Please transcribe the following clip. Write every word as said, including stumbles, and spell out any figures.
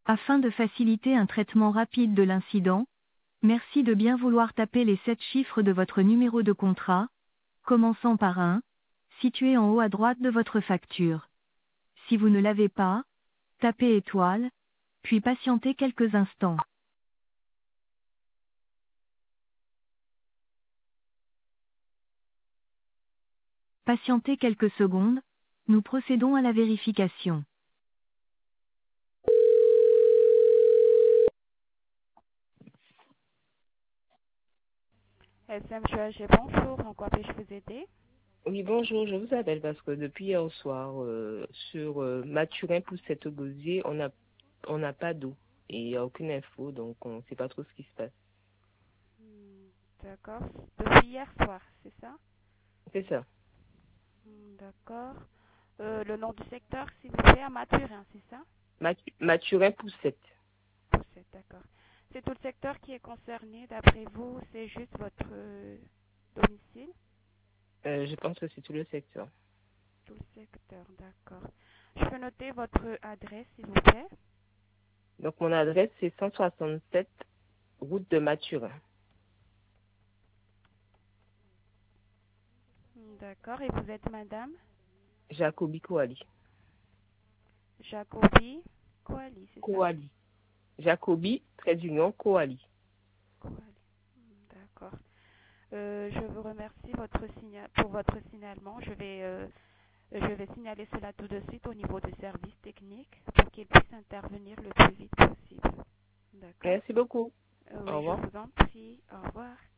Afin de faciliter un traitement rapide de l'incident, merci de bien vouloir taper les sept chiffres de votre numéro de contrat, commençant par un, situé en haut à droite de votre facture. Si vous ne l'avez pas, tapez étoile, puis patientez quelques instants. Patientez quelques secondes, nous procédons à la vérification. S M G A G, bonjour, en quoi puis-je vous aider? Oui, bonjour, je vous appelle parce que depuis hier soir, euh, sur euh, Mathurin pour cette gosier, on n'a on n'a pas d'eau et il n'y a aucune info, donc on ne sait pas trop ce qui se passe. Hmm, D'accord. Depuis hier soir, c'est ça? C'est ça. Hmm, D'accord. Euh, le nom du secteur, s'il vous plaît, à Mathurin, c'est ça? Mathu- Mathurin pour sept. Poussette, d'accord. C'est tout le secteur qui est concerné, d'après vous, c'est juste votre euh, domicile? Euh, je pense que c'est tout le secteur. Tout le secteur, d'accord. Je peux noter votre adresse, s'il vous plaît? Donc mon adresse c'est cent soixante-sept route de Mathurin. Hmm, D'accord. Et vous êtes madame Jacobi Coali. Jacobi Coali, c'est ça? Coali. Jacobi, trait d'union, Coali. Coali. Hmm, D'accord. Euh, je vous remercie votre signa- pour votre signalement. Je vais, euh, je vais signaler cela tout de suite au niveau du service technique pour qu'ils puissent intervenir le plus vite possible. D'accord? Merci beaucoup. Euh, Au oui, je revoir. vous en prie. Au revoir.